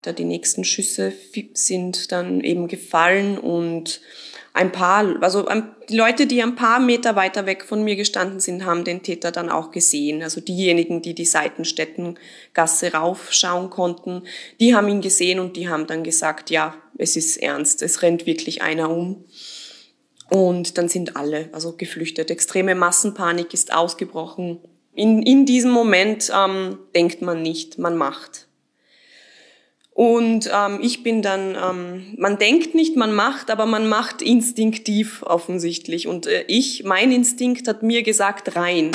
Die nächsten Schüsse sind dann eben gefallen und die Leute, die ein paar Meter weiter weg von mir gestanden sind, haben den Täter dann auch gesehen. Also diejenigen, die die Seitenstättengasse raufschauen konnten, die haben ihn gesehen und die haben dann gesagt, ja, es ist ernst, es rennt wirklich einer um. Und dann sind alle geflüchtet. Extreme Massenpanik ist ausgebrochen. In diesem Moment denkt man nicht, man macht. Und ich bin dann, man denkt nicht, man macht, aber man macht instinktiv offensichtlich. Und mein Instinkt hat mir gesagt, rein.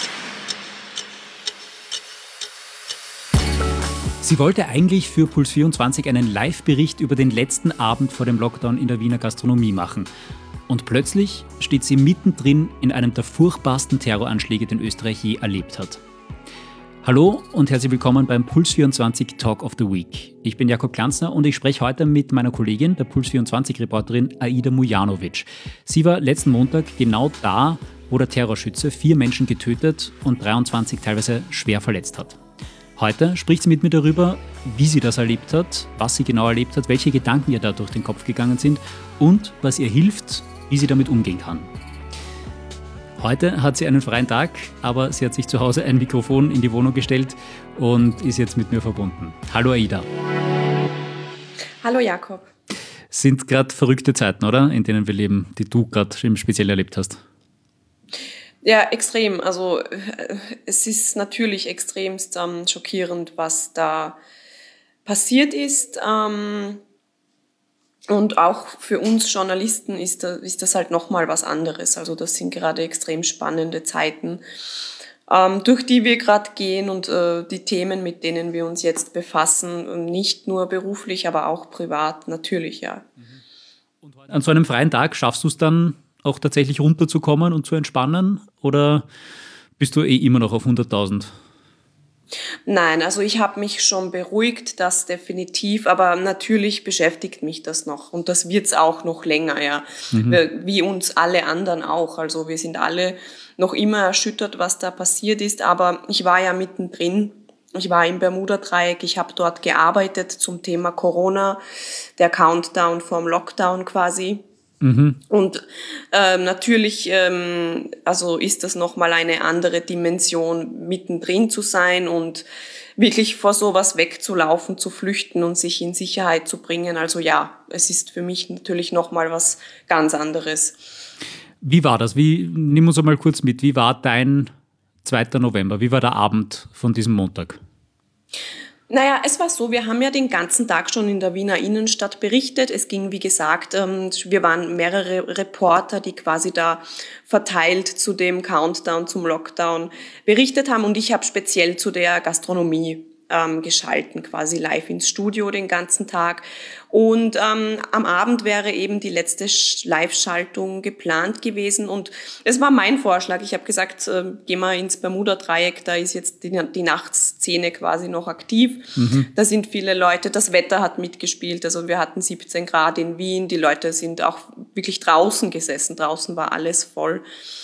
Sie wollte eigentlich für Puls 24 einen Live-Bericht über den letzten Abend vor dem Lockdown in der Wiener Gastronomie machen. Und plötzlich steht sie mittendrin in einem der furchtbarsten Terroranschläge, den Österreich je erlebt hat. Hallo und herzlich willkommen beim Puls 24 Talk of the Week. Ich bin Jakob Glanzner und ich spreche heute mit meiner Kollegin, der Puls 24-Reporterin Aida Mujanovic. Sie war letzten Montag genau da, wo der Terrorschütze 4 Menschen getötet und 23 teilweise schwer verletzt hat. Heute spricht sie mit mir darüber, wie sie das erlebt hat, was sie genau erlebt hat, welche Gedanken ihr da durch den Kopf gegangen sind und was ihr hilft, wie sie damit umgehen kann. Heute hat sie einen freien Tag, aber sie hat sich zu Hause ein Mikrofon in die Wohnung gestellt und ist jetzt mit mir verbunden. Hallo Aida. Hallo Jakob. Sind gerade verrückte Zeiten, oder? In denen wir leben, die du gerade speziell erlebt hast. Ja, extrem. Also es ist natürlich extremst schockierend, was da passiert ist. Und auch für uns Journalisten ist das halt nochmal was anderes. Also das sind gerade extrem spannende Zeiten, durch die wir gerade gehen und die Themen, mit denen wir uns jetzt befassen, nicht nur beruflich, aber auch privat, natürlich, ja. Und an so einem freien Tag schaffst du es dann auch tatsächlich runterzukommen und zu entspannen? Oder bist du immer noch auf 100.000? Nein, also ich habe mich schon beruhigt, das definitiv, aber natürlich beschäftigt mich das noch und das wird's auch noch länger, ja, wie uns alle anderen auch. Also wir sind alle noch immer erschüttert, was da passiert ist, aber ich war ja mittendrin. Ich war im Bermuda-Dreieck, ich habe dort gearbeitet zum Thema Corona, der Countdown vorm Lockdown quasi. Und natürlich ist das nochmal eine andere Dimension, mittendrin zu sein und wirklich vor sowas wegzulaufen, zu flüchten und sich in Sicherheit zu bringen. Also ja, es ist für mich natürlich nochmal was ganz anderes. Wie war das? Nimm uns einmal kurz mit. Wie war dein 2. November? Wie war der Abend von diesem Montag? Naja, es war so, wir haben ja den ganzen Tag schon in der Wiener Innenstadt berichtet. Es ging, wie gesagt, wir waren mehrere Reporter, die quasi da verteilt zu dem Countdown, zum Lockdown berichtet haben. Und ich habe speziell zu der Gastronomie geschalten, quasi live ins Studio den ganzen Tag. Und am Abend wäre eben die letzte Live-Schaltung geplant gewesen. Und es war mein Vorschlag. Ich habe gesagt, geh mal ins Bermuda-Dreieck, da ist jetzt die Nachtszene quasi noch aktiv. Da sind viele Leute, das Wetter hat mitgespielt. Also wir hatten 17 Grad in Wien, die Leute sind auch wirklich draußen gesessen. Draußen war alles voll.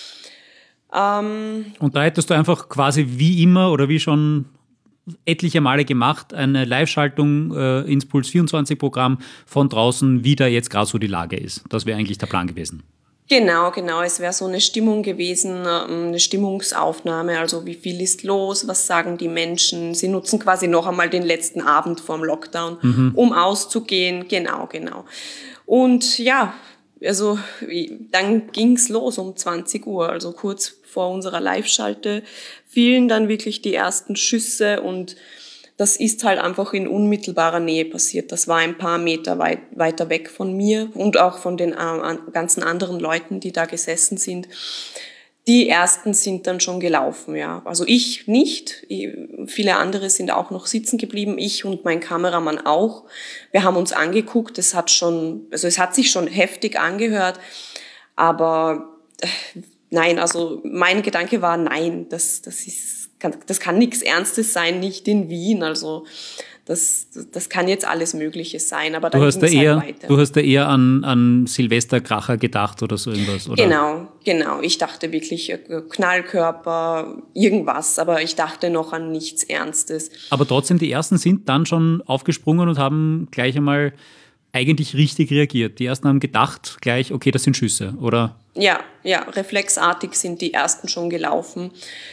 Und da hättest du einfach quasi wie immer oder wie schon etliche Male gemacht, eine Live-Schaltung ins Puls 24-Programm von draußen, wie da jetzt gerade so die Lage ist. Das wäre eigentlich der Plan gewesen. Genau. Es wäre so eine Stimmung gewesen, eine Stimmungsaufnahme, also wie viel ist los, was sagen die Menschen. Sie nutzen quasi noch einmal den letzten Abend vorm Lockdown, um auszugehen. Genau. Und ja, also dann ging's los um 20 Uhr, also kurz vor unserer Live-Schalte fielen dann wirklich die ersten Schüsse und das ist halt einfach in unmittelbarer Nähe passiert. Das war ein paar Meter weiter weg von mir und auch von den ganzen anderen Leuten, die da gesessen sind. Die ersten sind dann schon gelaufen, ja. Also ich nicht. Viele andere sind auch noch sitzen geblieben. Ich und mein Kameramann auch. Wir haben uns angeguckt. Es hat sich schon heftig angehört. Aber nein, also mein Gedanke war, nein, das kann nichts Ernstes sein, nicht in Wien. Also das kann jetzt alles Mögliche sein, aber dann ging es weiter. Du hast da eher an Silvesterkracher gedacht oder so irgendwas, oder? Genau. Ich dachte wirklich Knallkörper, irgendwas, aber ich dachte noch an nichts Ernstes. Aber trotzdem, die Ersten sind dann schon aufgesprungen und haben gleich einmal eigentlich richtig reagiert. Die Ersten haben gedacht gleich, okay, das sind Schüsse, oder? Ja, reflexartig sind die Ersten schon gelaufen.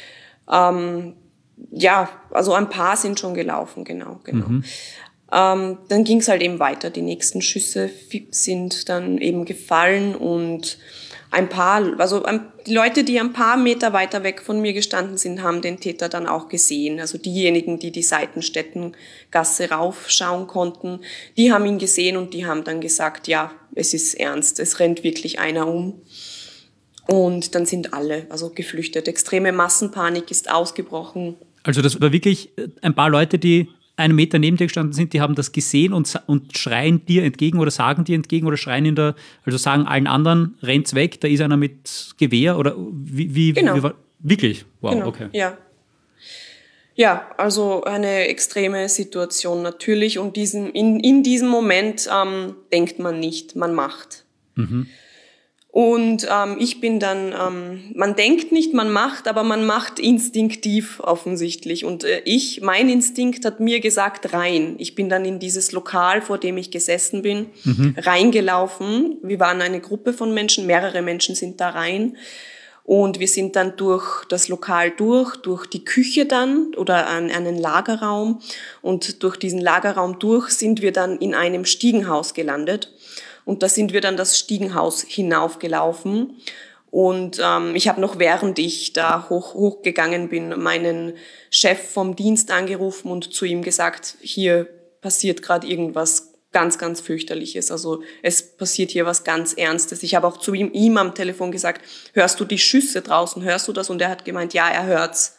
Also ein paar sind schon gelaufen, genau. Dann ging es halt eben weiter. Die nächsten Schüsse sind dann eben gefallen und die Leute, die ein paar Meter weiter weg von mir gestanden sind, haben den Täter dann auch gesehen. Also diejenigen, die Seitenstättengasse raufschauen konnten, die haben ihn gesehen und die haben dann gesagt, ja, es ist ernst, es rennt wirklich einer um. Und dann sind alle geflüchtet. Extreme Massenpanik ist ausgebrochen. Also das war wirklich ein paar Leute, die einen Meter neben dir gestanden sind, die haben das gesehen und schreien dir entgegen oder sagen dir entgegen oder schreien also sagen allen anderen, rennt's weg, da ist einer mit Gewehr oder wie Genau. Wie war, wirklich? Wow, genau. Okay. Ja, also eine extreme Situation natürlich und in diesem Moment denkt man nicht, man macht. Und ich bin dann, man denkt nicht, man macht, aber man macht instinktiv offensichtlich. Und mein Instinkt hat mir gesagt, rein. Ich bin dann in dieses Lokal, vor dem ich gesessen bin, reingelaufen. Wir waren eine Gruppe von Menschen, mehrere Menschen sind da rein. Und wir sind dann durch das Lokal durch die Küche dann oder einen Lagerraum. Und durch diesen Lagerraum sind wir dann in einem Stiegenhaus gelandet. Und da sind wir dann das Stiegenhaus hinaufgelaufen. Und ich habe noch, während ich da hochgegangen bin, meinen Chef vom Dienst angerufen und zu ihm gesagt, hier passiert gerade irgendwas ganz, ganz fürchterliches. Also es passiert hier was ganz Ernstes. Ich habe auch zu ihm am Telefon gesagt, hörst du die Schüsse draußen, hörst du das? Und er hat gemeint, ja, er hört's.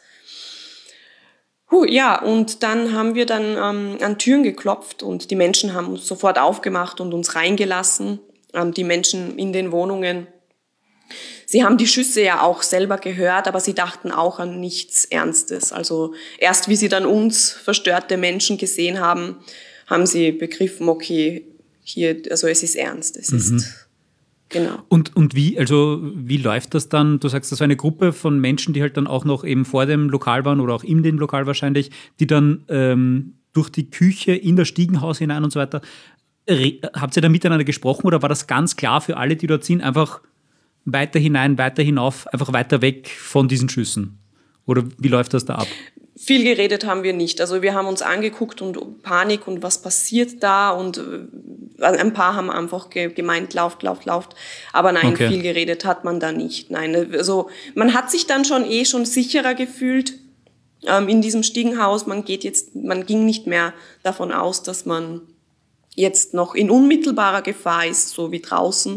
Ja, und dann haben wir dann an Türen geklopft und die Menschen haben uns sofort aufgemacht und uns reingelassen, die Menschen in den Wohnungen. Sie haben die Schüsse ja auch selber gehört, aber sie dachten auch an nichts Ernstes. Also erst wie sie dann uns verstörte Menschen gesehen haben, haben sie begriffen, okay, hier, also es ist ernst, es ist... Genau. Und wie läuft das dann? Du sagst, das war eine Gruppe von Menschen, die halt dann auch noch eben vor dem Lokal waren oder auch in dem Lokal wahrscheinlich, die dann durch die Küche in das Stiegenhaus hinein und so weiter. Habt ihr da miteinander gesprochen oder war das ganz klar für alle, die dort sind, einfach weiter hinein, weiter hinauf, einfach weiter weg von diesen Schüssen? Oder wie läuft das da ab? Viel geredet haben wir nicht. Also wir haben uns angeguckt und Panik und was passiert da und ein paar haben einfach gemeint, lauft. Aber nein, Viel geredet hat man da nicht. Nein, also man hat sich dann schon sicherer gefühlt in diesem Stiegenhaus. Man ging nicht mehr davon aus, dass man jetzt noch in unmittelbarer Gefahr ist, so wie draußen,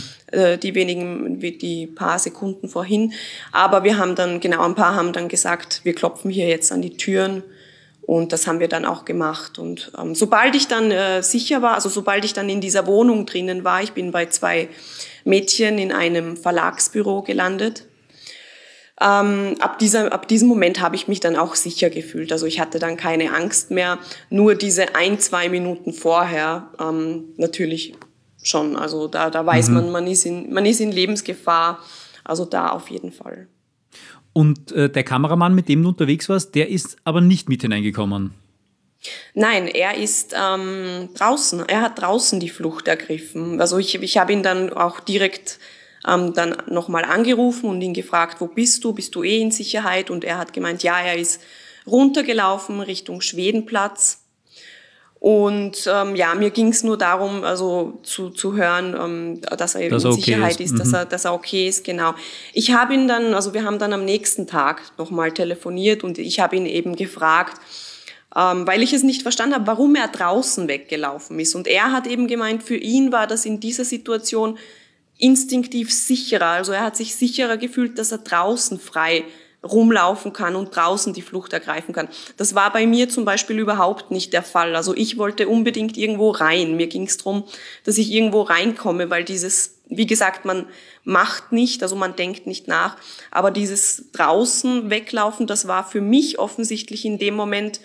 die paar Sekunden vorhin. Aber wir haben dann, ein paar haben dann gesagt, wir klopfen hier jetzt an die Türen. Und das haben wir dann auch gemacht. Und sobald ich dann sicher war, also sobald ich dann in dieser Wohnung drinnen war, ich bin bei 2 Mädchen in einem Verlagsbüro gelandet. Ab diesem Moment habe ich mich dann auch sicher gefühlt. Also ich hatte dann keine Angst mehr. Nur diese 1-2 Minuten vorher natürlich schon. Also da weiß man ist in Lebensgefahr. Also da auf jeden Fall. Und der Kameramann, mit dem du unterwegs warst, der ist aber nicht mit hineingekommen? Nein, er ist draußen. Er hat draußen die Flucht ergriffen. Also ich habe ihn dann auch direkt dann nochmal angerufen und ihn gefragt, wo bist du? Bist du in Sicherheit? Und er hat gemeint, ja, er ist runtergelaufen Richtung Schwedenplatz. Und mir ging es nur darum, also zu hören, dass er in Sicherheit ist, dass er okay ist, genau. Ich habe ihn dann, also wir haben dann am nächsten Tag nochmal telefoniert und ich habe ihn eben gefragt, weil ich es nicht verstanden habe, warum er draußen weggelaufen ist. Und er hat eben gemeint, für ihn war das in dieser Situation instinktiv sicherer. Also er hat sich sicherer gefühlt, dass er draußen frei rumlaufen kann und draußen die Flucht ergreifen kann. Das war bei mir zum Beispiel überhaupt nicht der Fall. Also ich wollte unbedingt irgendwo rein. Mir ging es darum, dass ich irgendwo reinkomme, weil wie gesagt, man macht nicht, also man denkt nicht nach, aber dieses draußen weglaufen, das war für mich offensichtlich in dem Moment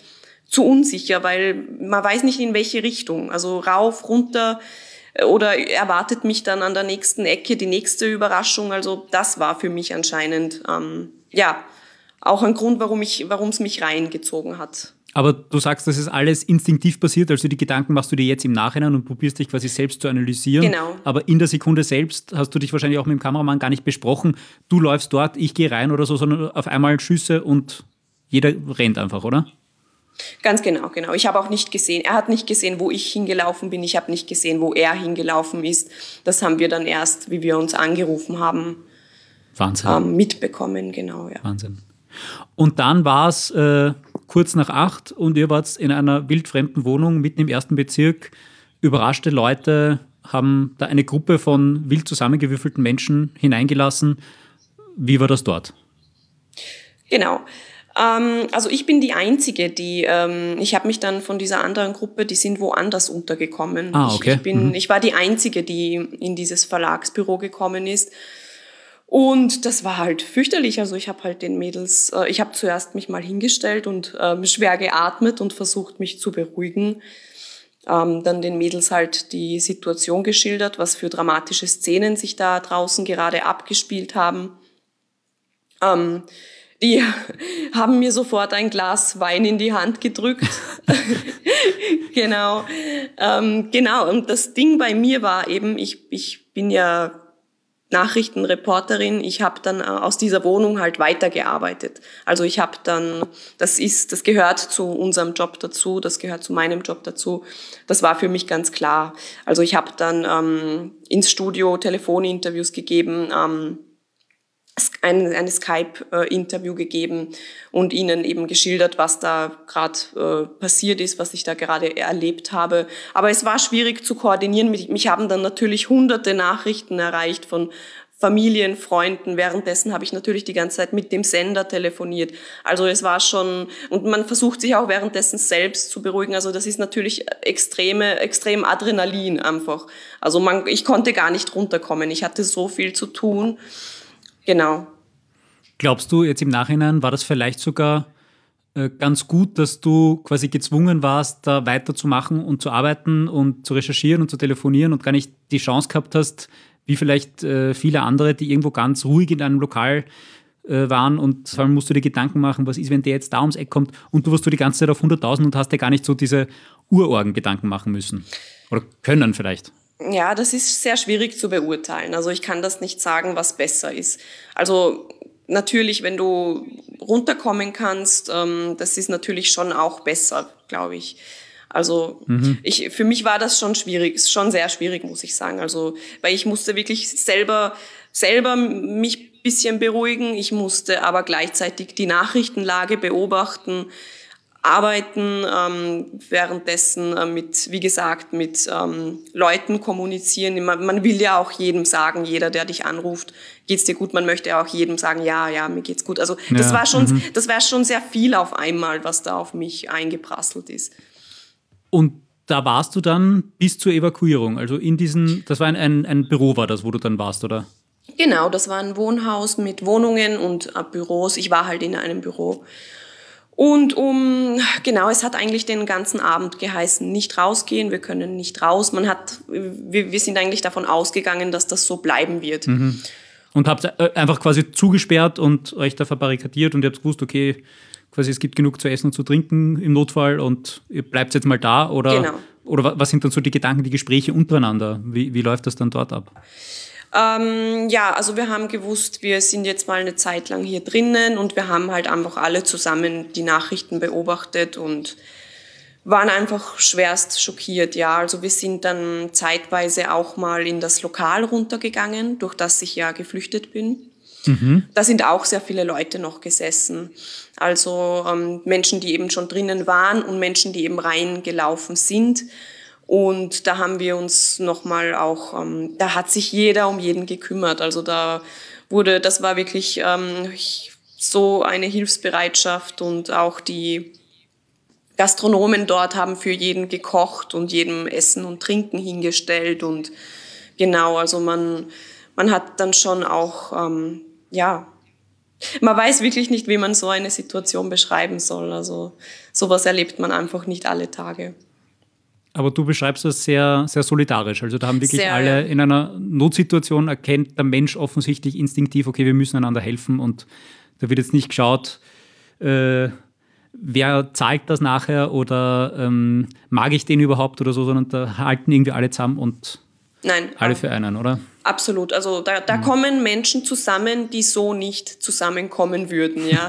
zu unsicher, weil man weiß nicht, in welche Richtung. Also rauf, runter oder erwartet mich dann an der nächsten Ecke die nächste Überraschung. Also das war für mich anscheinend auch ein Grund, warum es mich reingezogen hat. Aber du sagst, das ist alles instinktiv passiert, also die Gedanken machst du dir jetzt im Nachhinein und probierst dich quasi selbst zu analysieren. Genau. Aber in der Sekunde selbst hast du dich wahrscheinlich auch mit dem Kameramann gar nicht besprochen. Du läufst dort, ich gehe rein oder so, sondern auf einmal Schüsse und jeder rennt einfach, oder? Ganz genau. Ich habe auch nicht gesehen, er hat nicht gesehen, wo ich hingelaufen bin, ich habe nicht gesehen, wo er hingelaufen ist. Das haben wir dann erst, wie wir uns angerufen haben, Wahnsinn. Mitbekommen, genau. Ja. Wahnsinn. Und dann war es kurz nach 8 und ihr wart in einer wildfremden Wohnung mitten im 1. Bezirk. Überraschte Leute haben da eine Gruppe von wild zusammengewürfelten Menschen hineingelassen. Wie war das dort? Genau. Also ich bin die Einzige, ich habe mich dann von dieser anderen Gruppe, die sind woanders untergekommen. Okay. Ich war die Einzige, die in dieses Verlagsbüro gekommen ist. Und das war halt fürchterlich. Also ich habe halt den Mädels, ich habe zuerst mich mal hingestellt und schwer geatmet und versucht, mich zu beruhigen. Dann den Mädels halt die Situation geschildert, was für dramatische Szenen sich da draußen gerade abgespielt haben. Die haben mir sofort ein Glas Wein in die Hand gedrückt. Genau. Und das Ding bei mir war eben, ich bin ja Nachrichtenreporterin. Ich habe dann aus dieser Wohnung halt weitergearbeitet. Also ich habe dann, das gehört zu unserem Job dazu, das gehört zu meinem Job dazu. Das war für mich ganz klar. Also ich habe dann ins Studio Telefoninterviews gegeben, ein Skype-Interview gegeben und ihnen eben geschildert, was da gerade passiert ist, was ich da gerade erlebt habe. Aber es war schwierig zu koordinieren. Mich haben dann natürlich hunderte Nachrichten erreicht von Familien, Freunden. Währenddessen habe ich natürlich die ganze Zeit mit dem Sender telefoniert. Also es war schon, und man versucht sich auch währenddessen selbst zu beruhigen. Also das ist natürlich extrem Adrenalin einfach. Also ich konnte gar nicht runterkommen. Ich hatte so viel zu tun. Genau. Glaubst du, jetzt im Nachhinein war das vielleicht sogar ganz gut, dass du quasi gezwungen warst, da weiterzumachen und zu arbeiten und zu recherchieren und zu telefonieren und gar nicht die Chance gehabt hast, wie vielleicht viele andere, die irgendwo ganz ruhig in einem Lokal waren und vor allem musst du dir Gedanken machen, was ist, wenn der jetzt da ums Eck kommt und du warst die ganze Zeit auf 100.000 und hast dir gar nicht so diese Urorgen-Gedanken machen müssen oder können vielleicht. Ja, das ist sehr schwierig zu beurteilen. Also ich kann das nicht sagen, was besser ist. Also natürlich, wenn du runterkommen kannst, das ist natürlich schon auch besser, glaube ich. Also für mich war das schon schwierig, ist schon sehr schwierig, muss ich sagen. Also weil ich musste wirklich selber mich ein bisschen beruhigen. Ich musste aber gleichzeitig die Nachrichtenlage beobachten, arbeiten, währenddessen mit Leuten kommunizieren. Man will ja auch jedem sagen, jeder, der dich anruft, geht's dir gut? Man möchte ja auch jedem sagen, ja, mir geht's gut. Also das war schon sehr viel auf einmal, was da auf mich eingeprasselt ist. Und da warst du dann bis zur Evakuierung, also das war ein Büro war das, wo du dann warst, oder? Genau, das war ein Wohnhaus mit Wohnungen und Büros. Ich war halt in einem Büro. Und es hat eigentlich den ganzen Abend geheißen, nicht rausgehen, wir können nicht raus. Wir sind eigentlich davon ausgegangen, dass das so bleiben wird. Mhm. Und habt einfach quasi zugesperrt und euch da verbarrikadiert und ihr habt gewusst, okay, quasi es gibt genug zu essen und zu trinken im Notfall und ihr bleibt jetzt mal da? Oder, genau. Oder was sind dann so die Gedanken, die Gespräche untereinander? Wie läuft das dann dort ab? Also wir haben gewusst, wir sind jetzt mal eine Zeit lang hier drinnen und wir haben halt einfach alle zusammen die Nachrichten beobachtet und waren einfach schwerst schockiert, ja. Also wir sind dann zeitweise auch mal in das Lokal runtergegangen, durch das ich ja geflüchtet bin. Mhm. Da sind auch sehr viele Leute noch gesessen. Also Menschen, die eben schon drinnen waren und Menschen, die eben reingelaufen sind. Und da haben wir uns nochmal auch, da hat sich jeder um jeden gekümmert. Also das war wirklich so eine Hilfsbereitschaft und auch die Gastronomen dort haben für jeden gekocht und jedem Essen und Trinken hingestellt und genau, also man hat dann schon auch, Man weiß wirklich nicht, wie man so eine Situation beschreiben soll. Also sowas erlebt man einfach nicht alle Tage. Aber du beschreibst das sehr, sehr solidarisch. Also da haben wirklich Sehr, alle ja. in einer Notsituation erkennt der Mensch offensichtlich instinktiv, okay, wir müssen einander helfen und da wird jetzt nicht geschaut, wer zahlt das nachher oder mag ich den überhaupt oder so, sondern da halten irgendwie alle zusammen und Nein, alle für einen, oder? absolut. Also da kommen Menschen zusammen, die so nicht zusammenkommen würden, ja.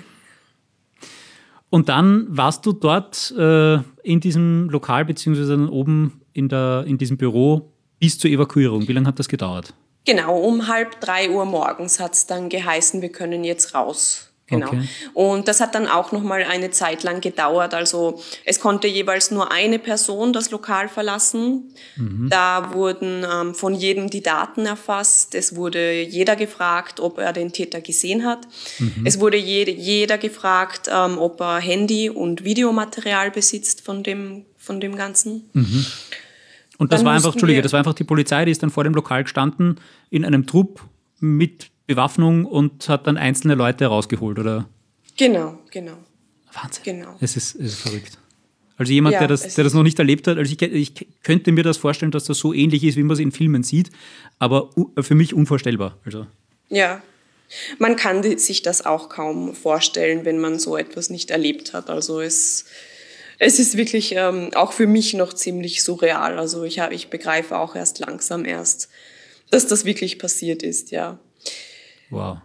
Und dann warst du dort in diesem Lokal, beziehungsweise dann oben in diesem Büro bis zur Evakuierung. Wie lange hat das gedauert? Genau, um 2:30 Uhr morgens hat es dann geheißen, wir können jetzt raus. Genau. Okay. Und das hat dann auch nochmal eine Zeit lang gedauert. Also es konnte jeweils nur eine Person das Lokal verlassen. Da wurden von jedem die Daten erfasst. Es wurde jeder gefragt, ob er den Täter gesehen hat. Es wurde jeder gefragt, ob er Handy- und Videomaterial besitzt von dem Ganzen. Und das Dann war einfach, mussten Entschuldige, wir- das war einfach die Polizei, die ist dann vor dem Lokal gestanden, in einem Trupp mit Bewaffnung und hat dann einzelne Leute rausgeholt, oder? Genau. Wahnsinn. Genau. Es ist verrückt. Also jemand, Ja, der das noch nicht erlebt hat, also ich könnte mir das vorstellen, dass das so ähnlich ist, wie man es in Filmen sieht, aber für mich unvorstellbar. Also. Ja, man kann sich das auch kaum vorstellen, wenn man so etwas nicht erlebt hat. Also es ist wirklich auch für mich noch ziemlich surreal. Also ich begreife auch langsam erst, dass das wirklich passiert ist, ja. Wow.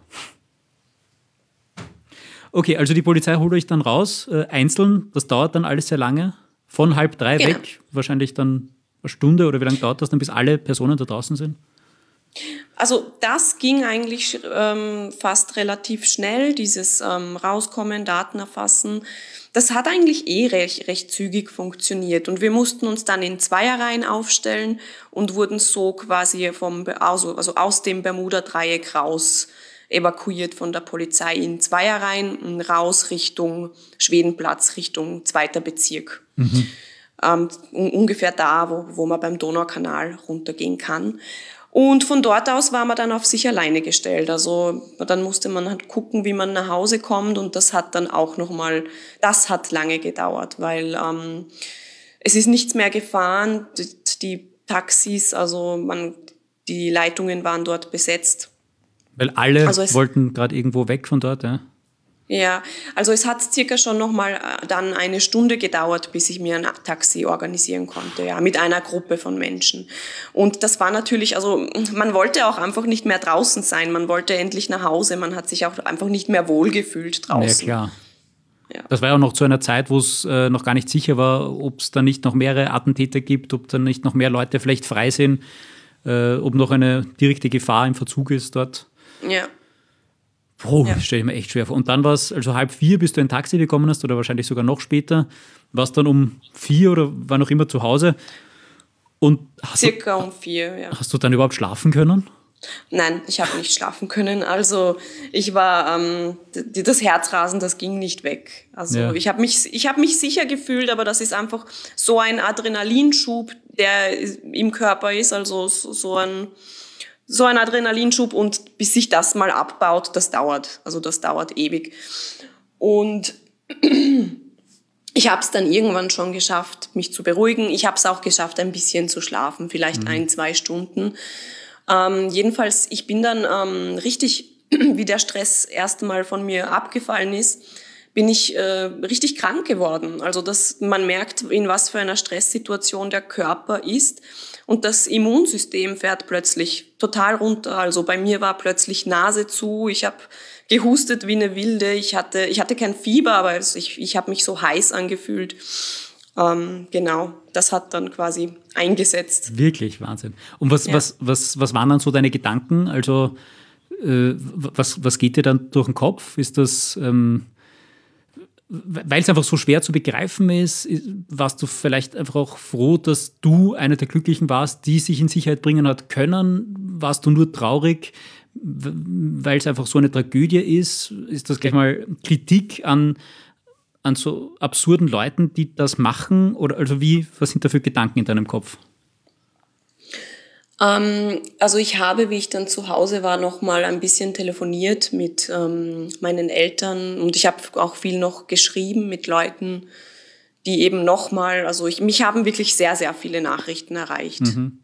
Okay, also die Polizei holt euch dann raus, einzeln, das dauert dann alles sehr lange, von 2:30 Genau. weg, wahrscheinlich dann eine Stunde oder wie lange dauert das dann, bis alle Personen da draußen sind? Also das ging eigentlich fast relativ schnell, dieses Rauskommen, Daten erfassen. Das hat eigentlich recht zügig funktioniert. Und wir mussten uns dann in Zweierreihen aufstellen und wurden so quasi also aus dem Bermuda-Dreieck raus evakuiert von der Polizei in Zweierreihen raus Richtung Schwedenplatz, Richtung 2. Bezirk. Ungefähr da, wo man beim Donaukanal runtergehen kann. Und von dort aus war man dann auf sich alleine gestellt. Also dann musste man halt gucken, wie man nach Hause kommt, und das hat dann auch das hat lange gedauert, weil es ist nichts mehr gefahren, die Taxis, die Leitungen waren dort besetzt. Weil alle Also wollten gerade irgendwo weg von dort, ja? Ja, also es hat circa schon nochmal dann eine Stunde gedauert, bis ich mir ein Taxi organisieren konnte, ja, mit einer Gruppe von Menschen. Und das war natürlich, also man wollte auch einfach nicht mehr draußen sein, man wollte endlich nach Hause, man hat sich auch einfach nicht mehr wohlgefühlt draußen. Ja, klar. Ja. Das war ja auch noch zu einer Zeit, wo es noch gar nicht sicher war, ob es da nicht noch mehrere Attentäter gibt, ob da nicht noch mehr Leute vielleicht frei sind, ob noch eine direkte Gefahr im Verzug ist dort. Ja. Das stelle ich mir echt schwer vor. Und dann war es, also 3:30, bis du ein Taxi bekommen hast, oder wahrscheinlich sogar noch später, warst dann um 4 oder war noch immer zu Hause. Und Circa um 4, ja. hast du dann überhaupt schlafen können? Nein, ich habe nicht schlafen können. Also ich war, das Herzrasen, das ging nicht weg. Also Ja. ich habe mich sicher gefühlt, aber das ist einfach so ein Adrenalinschub, der im Körper ist, also so ein Adrenalinschub, und bis sich das mal abbaut, das dauert. Also das dauert ewig. Und ich habe es dann irgendwann schon geschafft, mich zu beruhigen. Ich habe es auch geschafft, ein bisschen zu schlafen, vielleicht 1-2 Stunden. Jedenfalls, ich bin dann richtig, wie der Stress erst mal von mir abgefallen ist, bin ich richtig krank geworden. Also man merkt, in was für einer Stresssituation der Körper ist. Und das Immunsystem fährt plötzlich total runter. Also bei mir war plötzlich Nase zu, ich habe gehustet wie eine Wilde. Ich hatte kein Fieber, aber ich habe mich so heiß angefühlt. Genau, das hat dann quasi eingesetzt. Wirklich, Wahnsinn. Und was waren dann so deine Gedanken? Also was geht dir dann durch den Kopf? Ist das, weil es einfach so schwer zu begreifen ist, warst du vielleicht einfach auch froh, dass du einer der Glücklichen warst, die sich in Sicherheit bringen hat können? Warst du nur traurig, weil es einfach so eine Tragödie ist? Ist das gleich mal Kritik an so absurden Leuten, die das machen? Oder also was sind da für Gedanken in deinem Kopf? Also ich habe, wie ich dann zu Hause war, noch mal ein bisschen telefoniert mit meinen Eltern und ich habe auch viel noch geschrieben mit Leuten, die eben noch mal, also mich haben wirklich sehr, sehr viele Nachrichten erreicht.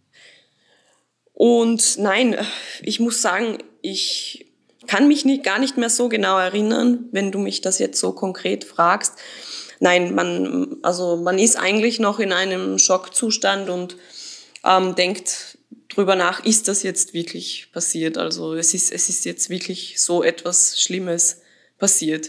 Und nein, ich muss sagen, ich kann mich gar nicht mehr so genau erinnern, wenn du mich das jetzt so konkret fragst. Nein, man ist eigentlich noch in einem Schockzustand und denkt drüber nach, ist das jetzt wirklich passiert? Also es ist jetzt wirklich so etwas Schlimmes passiert.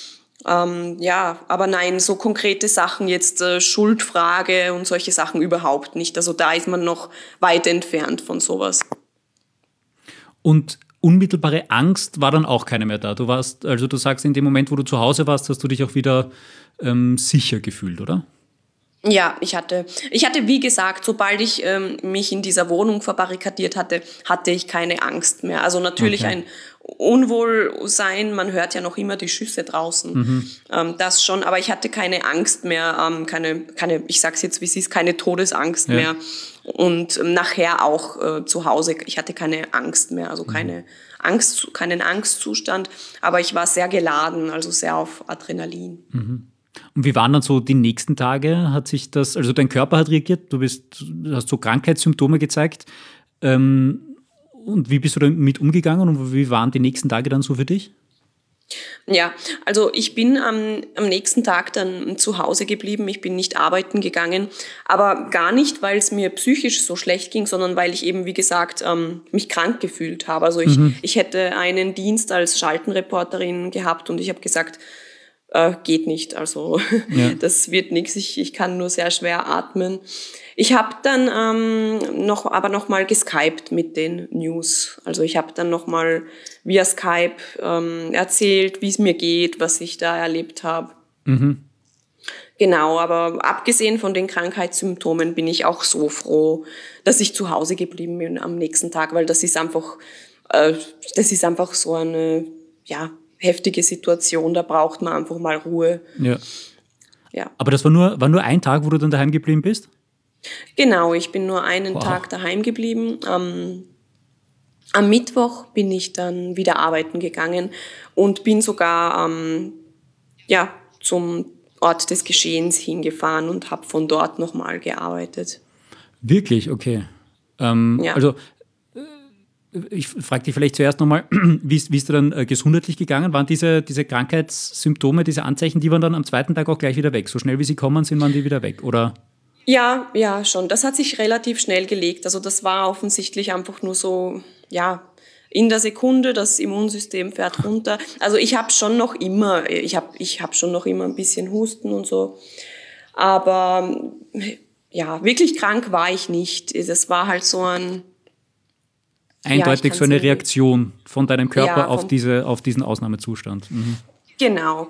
Aber nein, so konkrete Sachen jetzt Schuldfrage und solche Sachen überhaupt nicht. Also da ist man noch weit entfernt von sowas. Und unmittelbare Angst war dann auch keine mehr da. Du sagst, in dem Moment, wo du zu Hause warst, hast du dich auch wieder sicher gefühlt, oder? Ja, ich hatte, wie gesagt, sobald ich mich in dieser Wohnung verbarrikadiert hatte, hatte ich keine Angst mehr. Also natürlich ein Unwohlsein, man hört ja noch immer die Schüsse draußen, das schon, aber ich hatte keine Angst mehr, ich sag's jetzt wie es ist, keine Todesangst mehr und nachher auch zu Hause, ich hatte keine Angst mehr, also keinen Angstzustand, aber ich war sehr geladen, also sehr auf Adrenalin. Und wie waren dann so die nächsten Tage? Also dein Körper hat reagiert, du hast so Krankheitssymptome gezeigt. Und wie bist du damit umgegangen und wie waren die nächsten Tage dann so für dich? Ja, also ich bin am nächsten Tag dann zu Hause geblieben. Ich bin nicht arbeiten gegangen, aber gar nicht, weil es mir psychisch so schlecht ging, sondern weil ich eben, wie gesagt, mich krank gefühlt habe. Also ich hätte einen Dienst als Schaltenreporterin gehabt und ich habe gesagt, geht nicht, also das wird nichts, ich kann nur sehr schwer atmen. Ich habe dann noch mal geskypt mit den News. Also ich habe dann noch mal via Skype erzählt, wie es mir geht, was ich da erlebt habe. Genau, aber abgesehen von den Krankheitssymptomen bin ich auch so froh, dass ich zu Hause geblieben bin am nächsten Tag, weil das ist einfach so eine, heftige Situation, da braucht man einfach mal Ruhe. Ja. Aber das war nur ein Tag, wo du dann daheim geblieben bist? Genau, ich bin nur einen Tag daheim geblieben. Am Mittwoch bin ich dann wieder arbeiten gegangen und bin sogar zum Ort des Geschehens hingefahren und habe von dort nochmal gearbeitet. Wirklich? Okay. Also ich frage dich vielleicht zuerst nochmal, wie ist du dann gesundheitlich gegangen? Waren diese Krankheitssymptome, diese Anzeichen, die waren dann am zweiten Tag auch gleich wieder weg? So schnell wie sie kommen, waren die wieder weg, oder? Ja, schon. Das hat sich relativ schnell gelegt. Also das war offensichtlich einfach nur so, in der Sekunde, das Immunsystem fährt runter. Also ich habe schon noch immer ein bisschen Husten und so. Aber wirklich krank war ich nicht. Das war halt so ein... Eindeutig so eine Reaktion von deinem Körper auf diesen Ausnahmezustand. Genau.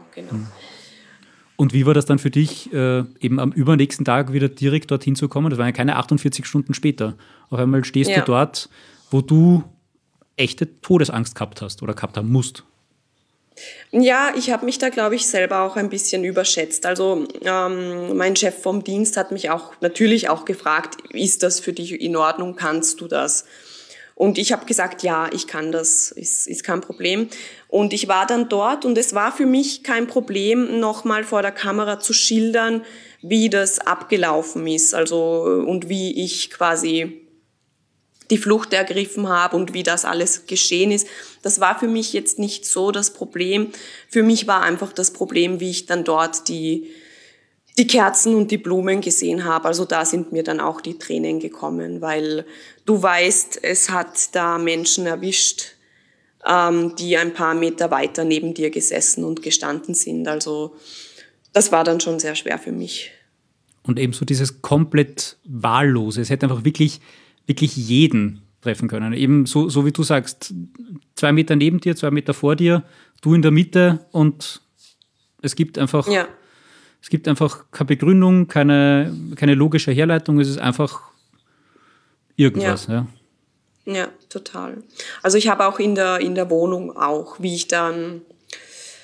Und wie war das dann für dich, eben am übernächsten Tag wieder direkt dorthin zu kommen? Das waren ja keine 48 Stunden später. Auf einmal stehst du dort, wo du echte Todesangst gehabt hast oder gehabt haben musst. Ja, ich habe mich da, glaube ich, selber auch ein bisschen überschätzt. Also mein Chef vom Dienst hat mich auch natürlich auch gefragt, ist das für dich in Ordnung, kannst du das? Und ich habe gesagt, ja, ich kann das, ist kein Problem. Und ich war dann dort und es war für mich kein Problem, nochmal vor der Kamera zu schildern, wie das abgelaufen ist, also und wie ich quasi die Flucht ergriffen habe und wie das alles geschehen ist. Das war für mich jetzt nicht so das Problem. Für mich war einfach das Problem, wie ich dann dort die Kerzen und die Blumen gesehen habe. Also da sind mir dann auch die Tränen gekommen, weil du weißt, es hat da Menschen erwischt, die ein paar Meter weiter neben dir gesessen und gestanden sind. Also das war dann schon sehr schwer für mich. Und ebenso dieses komplett Wahllose. Es hätte einfach wirklich jeden treffen können. Eben so wie du sagst, 2 Meter neben dir, 2 Meter vor dir, du in der Mitte und es gibt einfach... Ja. Es gibt einfach keine Begründung, keine logische Herleitung, es ist einfach irgendwas. Ja, total. Also ich habe auch in der Wohnung auch, wie ich dann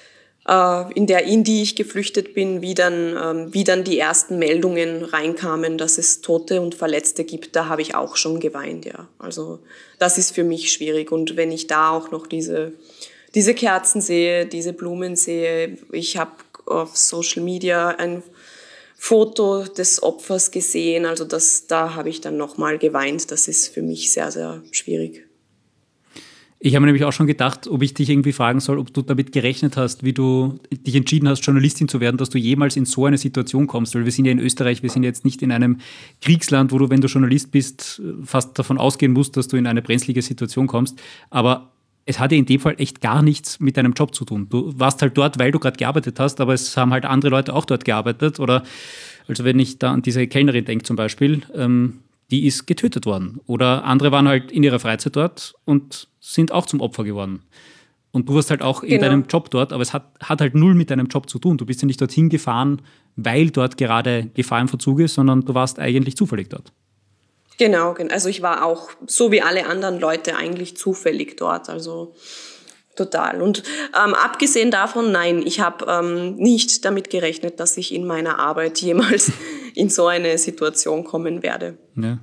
in die ich geflüchtet bin, wie dann die ersten Meldungen reinkamen, dass es Tote und Verletzte gibt, da habe ich auch schon geweint, ja. Also das ist für mich schwierig. Und wenn ich da auch noch diese Kerzen sehe, diese Blumen sehe, ich habe auf Social Media ein Foto des Opfers gesehen, also da habe ich dann nochmal geweint. Das ist für mich sehr, sehr schwierig. Ich habe mir nämlich auch schon gedacht, ob ich dich irgendwie fragen soll, ob du damit gerechnet hast, wie du dich entschieden hast, Journalistin zu werden, dass du jemals in so eine Situation kommst. Weil wir sind ja in Österreich, wir sind jetzt nicht in einem Kriegsland, wo du, wenn du Journalist bist, fast davon ausgehen musst, dass du in eine brenzlige Situation kommst. Aber es hat ja in dem Fall echt gar nichts mit deinem Job zu tun. Du warst halt dort, weil du gerade gearbeitet hast, aber es haben halt andere Leute auch dort gearbeitet. Oder, also wenn ich da an diese Kellnerin denke zum Beispiel, die ist getötet worden. Oder andere waren halt in ihrer Freizeit dort und sind auch zum Opfer geworden. Und du warst halt auch in deinem Job dort, aber es hat halt null mit deinem Job zu tun. Du bist ja nicht dorthin gefahren, weil dort gerade Gefahr im Verzug ist, sondern du warst eigentlich zufällig dort. Genau. Also ich war auch, so wie alle anderen Leute, eigentlich zufällig dort. Also total. Und abgesehen davon, nein, ich habe nicht damit gerechnet, dass ich in meiner Arbeit jemals in so eine Situation kommen werde. Ja.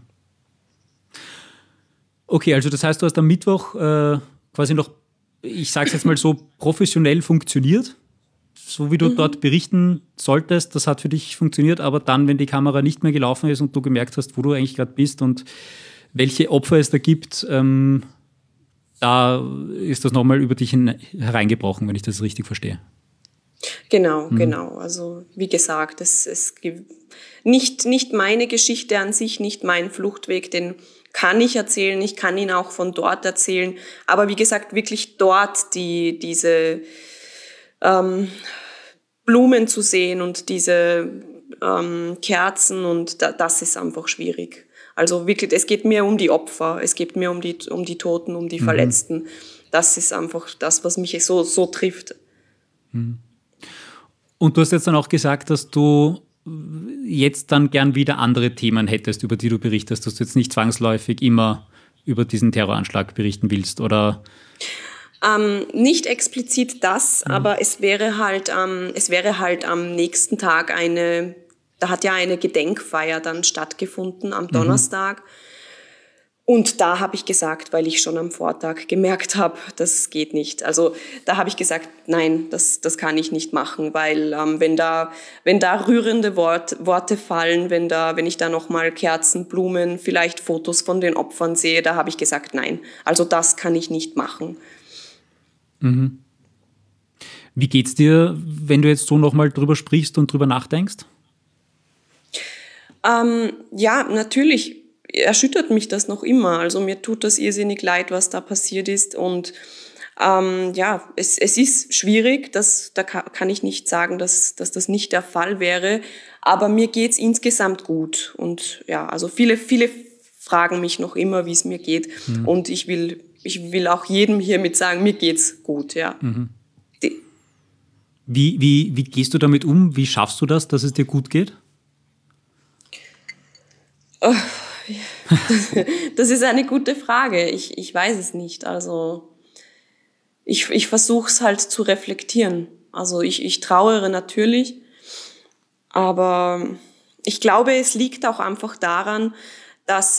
Okay, also das heißt, du hast am Mittwoch quasi noch, ich sage es jetzt mal so, professionell funktioniert, so wie du dort berichten solltest. Das hat für dich funktioniert, aber dann, wenn die Kamera nicht mehr gelaufen ist und du gemerkt hast, wo du eigentlich gerade bist und welche Opfer es da gibt, da ist das nochmal über dich hereingebrochen, wenn ich das richtig verstehe. Genau. Also wie gesagt, es gibt nicht meine Geschichte an sich, nicht mein Fluchtweg, den kann ich erzählen, ich kann ihn auch von dort erzählen, aber wie gesagt, wirklich dort diese Blumen zu sehen und diese Kerzen, und das ist einfach schwierig. Also wirklich, es geht mir um die Opfer, es geht mir um die Toten, um die Verletzten. Das ist einfach das, was mich so trifft. Und du hast jetzt dann auch gesagt, dass du jetzt dann gern wieder andere Themen hättest, über die du berichtest, dass du jetzt nicht zwangsläufig immer über diesen Terroranschlag berichten willst, oder? Nicht explizit das, aber es wäre halt am nächsten Tag da hat ja eine Gedenkfeier dann stattgefunden am Donnerstag. Und da habe ich gesagt, weil ich schon am Vortag gemerkt habe, das geht nicht. Also da habe ich gesagt, nein, das kann ich nicht machen, weil wenn da rührende Worte fallen, wenn ich da nochmal Kerzen, Blumen, vielleicht Fotos von den Opfern sehe, da habe ich gesagt, nein, also das kann ich nicht machen. Mhm. Wie geht's dir, wenn du jetzt so nochmal drüber sprichst und drüber nachdenkst? Ja, natürlich erschüttert mich das noch immer. Also mir tut das irrsinnig leid, was da passiert ist. Und es ist schwierig, da kann ich nicht sagen, dass das nicht der Fall wäre. Aber mir geht's insgesamt gut. Und ja, also viele fragen mich noch immer, wie es mir geht. Und ich will auch jedem hiermit sagen, mir geht's gut, ja. Wie gehst du damit um? Wie schaffst du das, dass es dir gut geht? Das ist eine gute Frage. Ich weiß es nicht. Also ich versuche es halt zu reflektieren. Also ich trauere natürlich, aber ich glaube, es liegt auch einfach daran, dass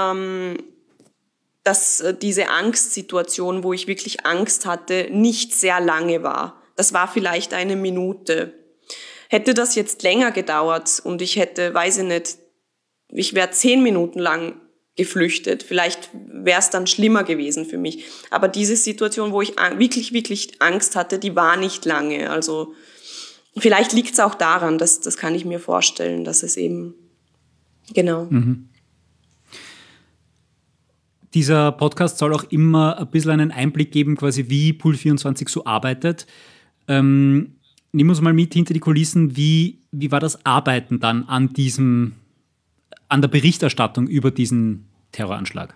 diese Angstsituation, wo ich wirklich Angst hatte, nicht sehr lange war. Das war vielleicht eine Minute. Hätte das jetzt länger gedauert und ich hätte, weiß ich nicht, ich wäre 10 Minuten lang geflüchtet, vielleicht wäre es dann schlimmer gewesen für mich. Aber diese Situation, wo ich wirklich, wirklich Angst hatte, die war nicht lange. Also vielleicht liegt es auch daran, das kann ich mir vorstellen, dass es eben, genau. Mhm. Dieser Podcast soll auch immer ein bisschen einen Einblick geben, quasi wie Puls24 so arbeitet. Nimm uns mal mit hinter die Kulissen, wie war das Arbeiten dann an der Berichterstattung über diesen Terroranschlag?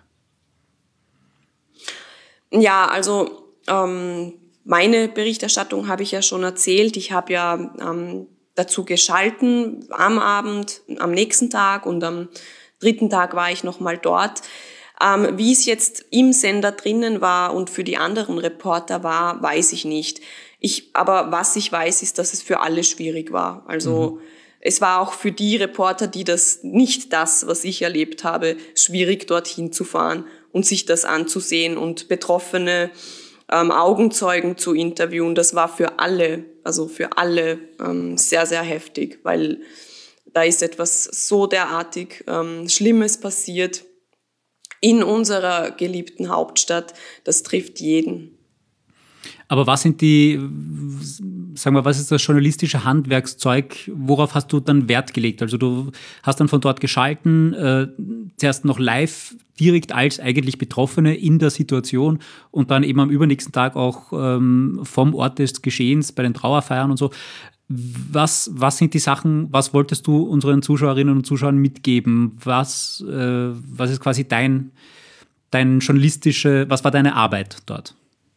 Ja, also meine Berichterstattung habe ich ja schon erzählt. Ich habe ja dazu geschalten am Abend, am nächsten Tag, und am 3. Tag war ich nochmal dort. Wie es jetzt im Sender drinnen war und für die anderen Reporter war, weiß ich nicht. Aber was ich weiß, ist, dass es für alle schwierig war. Also es war auch für die Reporter, die nicht das, was ich erlebt habe, schwierig, dorthin zu fahren und sich das anzusehen und betroffene Augenzeugen zu interviewen. Das war für alle sehr, sehr heftig, weil da ist etwas so derartig Schlimmes passiert in unserer geliebten Hauptstadt. Das trifft jeden. Aber was sind was ist das journalistische Handwerkszeug? Worauf hast du dann Wert gelegt? Also du hast dann von dort geschalten, zuerst noch live, direkt als eigentlich Betroffene in der Situation und dann eben am übernächsten Tag auch vom Ort des Geschehens bei den Trauerfeiern und so. Was sind die Sachen, was wolltest du unseren Zuschauerinnen und Zuschauern mitgeben? Was ist quasi dein was war deine Arbeit dort?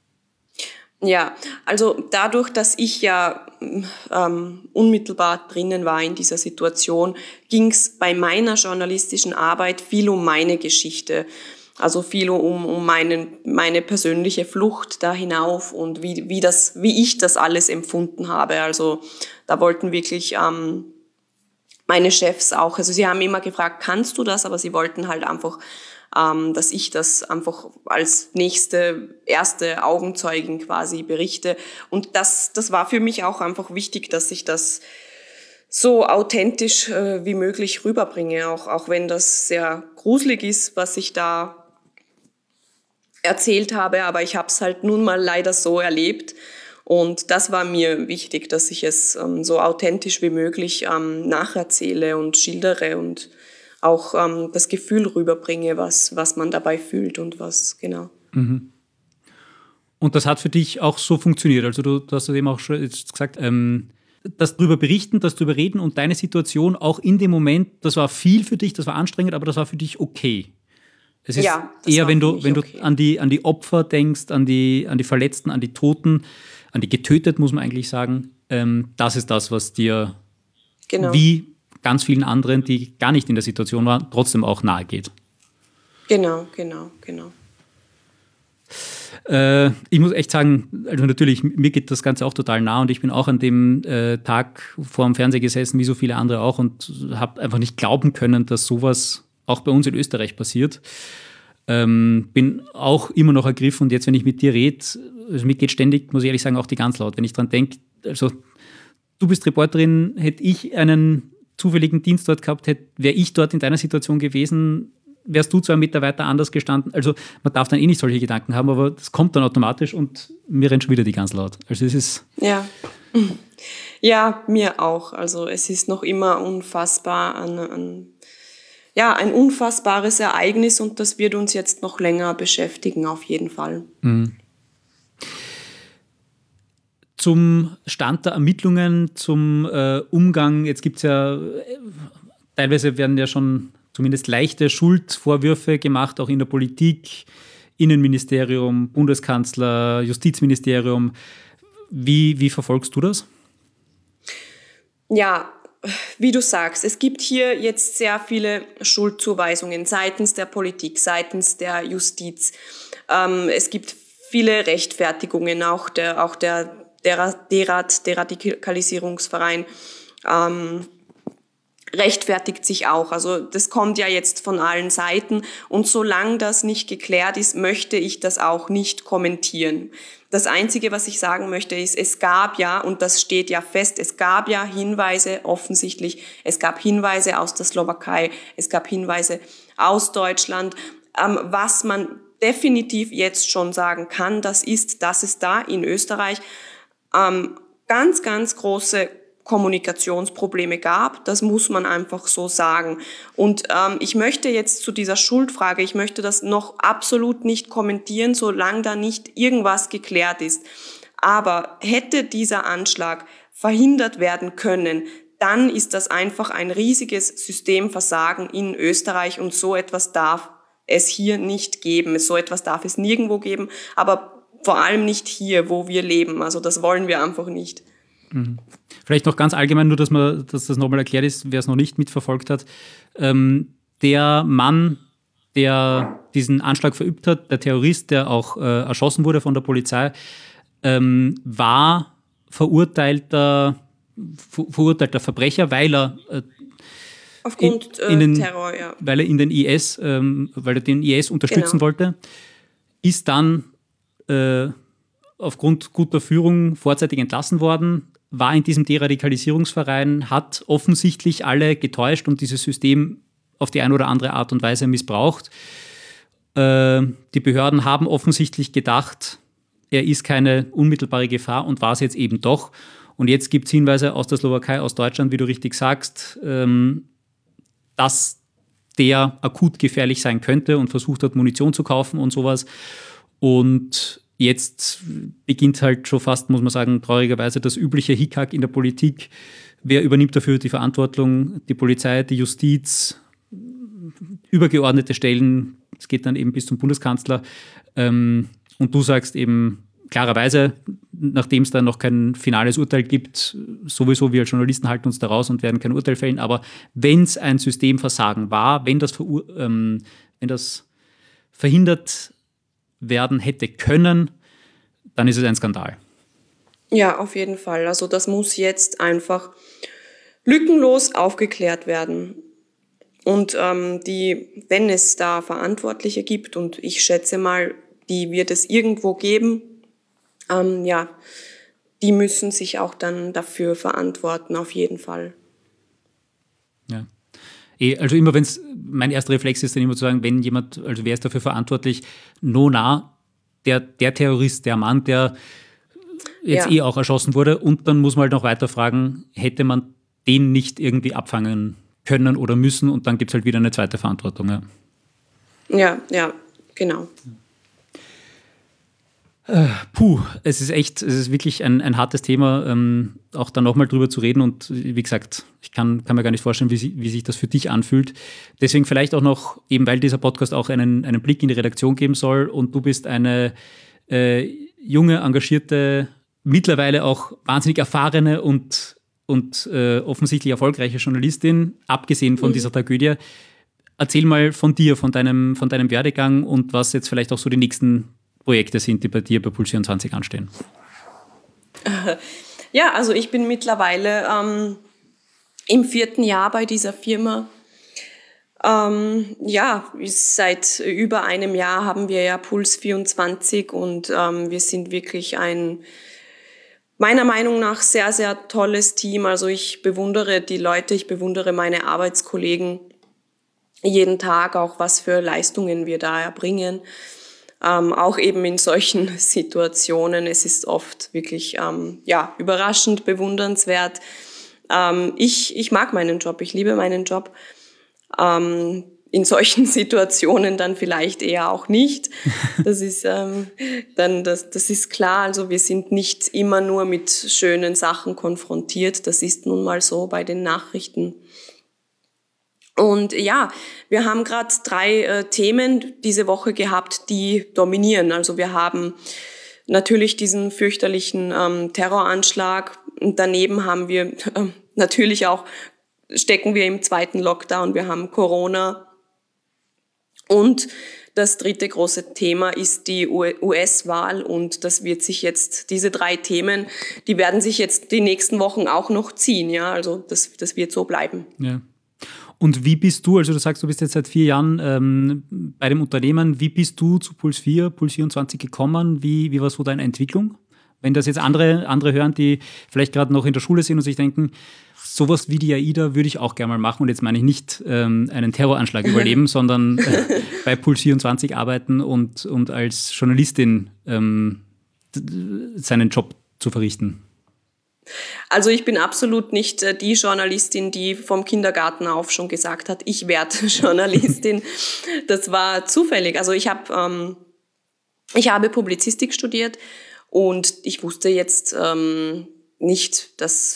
Ja, also dadurch, dass ich ja unmittelbar drinnen war in dieser Situation, ging es bei meiner journalistischen Arbeit viel um meine Geschichte. Also viel um meine persönliche Flucht da hinauf und wie ich das alles empfunden habe. Also da wollten wirklich meine Chefs auch, also sie haben immer gefragt, kannst du das? Aber sie wollten halt einfach, dass ich das einfach als erste Augenzeugin quasi berichte. Und das war für mich auch einfach wichtig, dass ich das so authentisch wie möglich rüberbringe, auch wenn das sehr gruselig ist, was ich da erzählt habe, aber ich habe es halt nun mal leider so erlebt und das war mir wichtig, dass ich es so authentisch wie möglich nacherzähle und schildere und auch das Gefühl rüberbringe, was man dabei fühlt und was, genau. Mhm. Und das hat für dich auch so funktioniert, also du hast eben auch schon jetzt gesagt, das drüber berichten, das drüber reden und deine Situation auch in dem Moment, das war viel für dich, das war anstrengend, aber das war für dich okay. Es ist eher, wenn du okay. an die Opfer denkst, an die Verletzten, an die Toten, an die Getöteten, muss man eigentlich sagen, das ist das, was dir wie ganz vielen anderen, die gar nicht in der Situation waren, trotzdem auch nahe geht. Genau. Ich muss echt sagen, also natürlich, mir geht das Ganze auch total nah und ich bin auch an dem Tag vor dem Fernseher gesessen, wie so viele andere auch und habe einfach nicht glauben können, dass sowas auch bei uns in Österreich passiert. Bin auch immer noch ergriffen und jetzt, wenn ich mit dir rede, also mir geht ständig, muss ich ehrlich sagen, auch die Gänsehaut. Wenn ich dran denke, also du bist Reporterin, hätte ich einen zufälligen Dienst dort gehabt, wäre ich dort in deiner Situation gewesen, wärst du 2 Meter weiter anders gestanden. Also man darf dann nicht solche Gedanken haben, aber das kommt dann automatisch und mir rennt schon wieder die Gänsehaut. Also es ist... Ja, mir auch. Also es ist noch immer unfassbar ein unfassbares Ereignis und das wird uns jetzt noch länger beschäftigen, auf jeden Fall. Mhm. Zum Stand der Ermittlungen, zum Umgang, jetzt gibt es ja, teilweise werden ja schon zumindest leichte Schuldvorwürfe gemacht, auch in der Politik, Innenministerium, Bundeskanzler, Justizministerium. Wie verfolgst du das? Ja, wie du sagst, es gibt hier jetzt sehr viele Schuldzuweisungen seitens der Politik, seitens der Justiz. Es gibt viele Rechtfertigungen, auch der Deradikalisierungsverein rechtfertigt sich auch. Also das kommt ja jetzt von allen Seiten und solange das nicht geklärt ist, möchte ich das auch nicht kommentieren. Das Einzige, was ich sagen möchte, ist, es gab ja, und das steht ja fest, es gab ja Hinweise, offensichtlich, es gab Hinweise aus der Slowakei, es gab Hinweise aus Deutschland, was man definitiv jetzt schon sagen kann, das ist, dass es da in Österreich ganz, ganz große Kommunikationsprobleme gab. Das muss man einfach so sagen. Und ich möchte jetzt zu dieser Schuldfrage, ich möchte das noch absolut nicht kommentieren, solange da nicht irgendwas geklärt ist. Aber hätte dieser Anschlag verhindert werden können, dann ist das einfach ein riesiges Systemversagen in Österreich und so etwas darf es hier nicht geben. So etwas darf es nirgendwo geben, aber vor allem nicht hier, wo wir leben. Also das wollen wir einfach nicht. Vielleicht noch ganz allgemein, nur dass das nochmal erklärt ist, wer es noch nicht mitverfolgt hat. Der Mann, der diesen Anschlag verübt hat, der Terrorist, der auch erschossen wurde von der Polizei, war verurteilter Verbrecher, weil er aufgrund Terror, ja. Weil er den IS unterstützen wollte, ist dann aufgrund guter Führung vorzeitig entlassen worden, war in diesem Deradikalisierungsverein, hat offensichtlich alle getäuscht und dieses System auf die eine oder andere Art und Weise missbraucht. Die Behörden haben offensichtlich gedacht, er ist keine unmittelbare Gefahr und war es jetzt eben doch. Und jetzt gibt es Hinweise aus der Slowakei, aus Deutschland, wie du richtig sagst, dass der akut gefährlich sein könnte und versucht hat, Munition zu kaufen und sowas. Und jetzt beginnt halt schon fast, muss man sagen, traurigerweise das übliche Hickhack in der Politik. Wer übernimmt dafür die Verantwortung? Die Polizei, die Justiz, übergeordnete Stellen. Es geht dann eben bis zum Bundeskanzler. Und du sagst eben klarerweise, nachdem es da noch kein finales Urteil gibt, sowieso wir als Journalisten halten uns da raus und werden kein Urteil fällen. Aber wenn es ein Systemversagen war, wenn das verhindert werden hätte können, dann ist es ein Skandal. Ja, auf jeden Fall. Also das muss jetzt einfach lückenlos aufgeklärt werden. Und wenn es da Verantwortliche gibt, und ich schätze mal, die wird es irgendwo geben, die müssen sich auch dann dafür verantworten, auf jeden Fall. Ja. Also immer mein erster Reflex ist dann immer zu sagen, wenn jemand, also wer ist dafür verantwortlich? Nona, der Terrorist, der Mann, der jetzt auch erschossen wurde. Und dann muss man halt noch weiter fragen, hätte man den nicht irgendwie abfangen können oder müssen? Und dann gibt es halt wieder eine zweite Verantwortung. Ja, genau. Es ist wirklich ein hartes Thema, auch da nochmal drüber zu reden. Und wie gesagt, ich kann mir gar nicht vorstellen, wie sich das für dich anfühlt. Deswegen vielleicht auch noch, eben weil dieser Podcast auch einen Blick in die Redaktion geben soll und du bist eine junge, engagierte, mittlerweile auch wahnsinnig erfahrene und offensichtlich erfolgreiche Journalistin, abgesehen von dieser Tragödie. Erzähl mal von dir, von deinem Werdegang und was jetzt vielleicht auch so die nächsten Projekte sind, die bei dir bei Puls 24 anstehen. Ja, also ich bin mittlerweile im 4. Jahr bei dieser Firma. Seit über einem Jahr haben wir ja Puls 24 und wir sind wirklich ein, meiner Meinung nach, sehr, sehr tolles Team. Also ich bewundere die Leute, ich bewundere meine Arbeitskollegen jeden Tag, auch was für Leistungen wir da erbringen. Auch eben in solchen Situationen. Es ist oft wirklich überraschend, bewundernswert. Ich mag meinen Job, ich liebe meinen Job. In solchen Situationen dann vielleicht eher auch nicht. Das ist das ist klar. Also wir sind nicht immer nur mit schönen Sachen konfrontiert. Das ist nun mal so bei den Nachrichten. Und ja, wir haben gerade 3 Themen diese Woche gehabt, die dominieren. Also wir haben natürlich diesen fürchterlichen Terroranschlag. Und daneben haben wir natürlich auch, stecken wir im 2. Lockdown. Wir haben Corona. Und das 3. große Thema ist die US-Wahl. Und das wird sich jetzt, diese 3 Themen, die werden sich jetzt die nächsten Wochen auch noch ziehen. Ja, also das wird so bleiben. Ja. Und wie bist du, also du sagst, du bist jetzt seit 4 Jahren bei dem Unternehmen, wie bist du zu Puls 24 gekommen? Wie war so deine Entwicklung? Wenn das jetzt andere hören, die vielleicht gerade noch in der Schule sind und sich denken, sowas wie die AIDA würde ich auch gerne mal machen. Und jetzt meine ich nicht einen Terroranschlag überleben, sondern bei Puls 24 arbeiten und als Journalistin seinen Job zu verrichten. Also ich bin absolut nicht die Journalistin, die vom Kindergarten auf schon gesagt hat, ich werde Journalistin. Das war zufällig. Also ich habe Publizistik studiert und ich wusste jetzt nicht,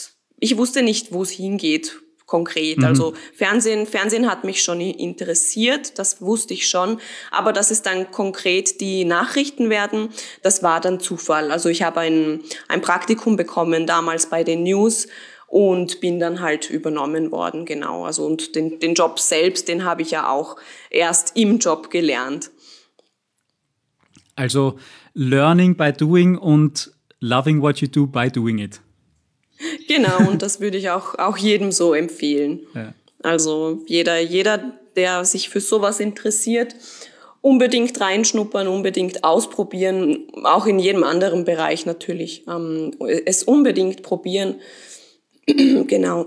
wo es hingeht konkret. Also Fernsehen hat mich schon interessiert, das wusste ich schon. Aber dass es dann konkret die Nachrichten werden, das war dann Zufall. Also ich habe ein Praktikum bekommen damals bei den News und bin dann halt übernommen worden, genau. Also und den Job selbst, den habe ich ja auch erst im Job gelernt. Also Learning by Doing und loving what you do by doing it. Genau, und das würde ich auch jedem so empfehlen. Ja. Also jeder, der sich für sowas interessiert, unbedingt reinschnuppern, unbedingt ausprobieren, auch in jedem anderen Bereich natürlich. Es unbedingt probieren. Genau.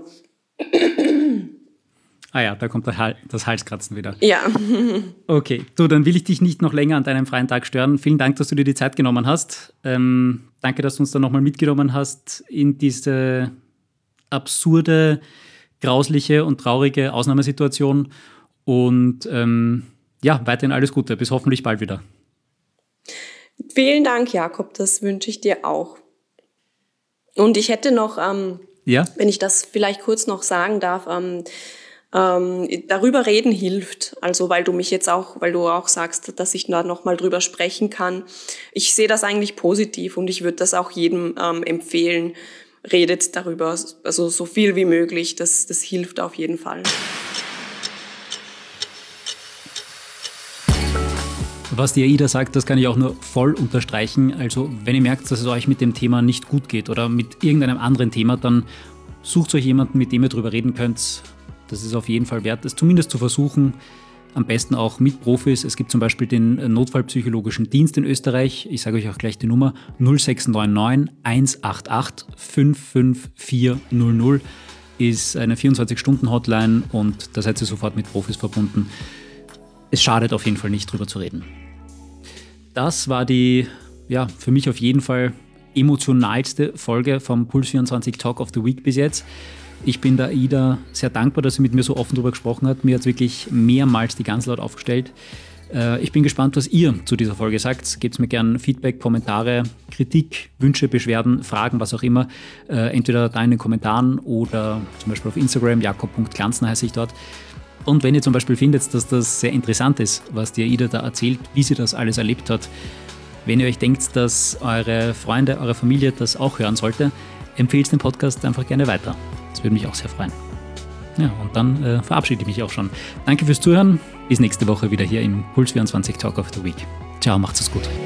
Ah ja, da kommt das Halskratzen wieder. Ja. Okay, du, dann will ich dich nicht noch länger an deinem freien Tag stören. Vielen Dank, dass du dir die Zeit genommen hast. Danke, dass du uns da nochmal mitgenommen hast in diese absurde, grausliche und traurige Ausnahmesituation. Und weiterhin alles Gute. Bis hoffentlich bald wieder. Vielen Dank, Jakob. Das wünsche ich dir auch. Und ich hätte noch, wenn ich das vielleicht kurz noch sagen darf, darüber reden hilft. Also weil du auch sagst, dass ich da nochmal drüber sprechen kann. Ich sehe das eigentlich positiv und ich würde das auch jedem empfehlen. Redet darüber, also so viel wie möglich. Das hilft auf jeden Fall. Was die AIDA sagt, das kann ich auch nur voll unterstreichen. Also wenn ihr merkt, dass es euch mit dem Thema nicht gut geht oder mit irgendeinem anderen Thema, dann sucht euch jemanden, mit dem ihr drüber reden könnt. Das ist auf jeden Fall wert, es zumindest zu versuchen. Am besten auch mit Profis. Es gibt zum Beispiel den Notfallpsychologischen Dienst in Österreich. Ich sage euch auch gleich die Nummer 0699 188 55400 ist eine 24-Stunden-Hotline und da seid ihr sofort mit Profis verbunden. Es schadet auf jeden Fall nicht, drüber zu reden. Das war die, für mich auf jeden Fall emotionalste Folge vom Puls24 Talk of the Week bis jetzt. Ich bin der AIDA sehr dankbar, dass sie mit mir so offen darüber gesprochen hat. Mir hat es wirklich mehrmals die Gänsehaut aufgestellt. Ich bin gespannt, was ihr zu dieser Folge sagt. Gebt mir gerne Feedback, Kommentare, Kritik, Wünsche, Beschwerden, Fragen, was auch immer. Entweder da in den Kommentaren oder zum Beispiel auf Instagram, jakob.glanzner heiße ich dort. Und wenn ihr zum Beispiel findet, dass das sehr interessant ist, was die AIDA da erzählt, wie sie das alles erlebt hat, wenn ihr euch denkt, dass eure Freunde, eure Familie das auch hören sollte, empfehlt den Podcast einfach gerne weiter. Das würde mich auch sehr freuen. Ja, und dann verabschiede ich mich auch schon. Danke fürs Zuhören. Bis nächste Woche wieder hier im Puls24 Talk of the Week. Ciao, macht's es gut.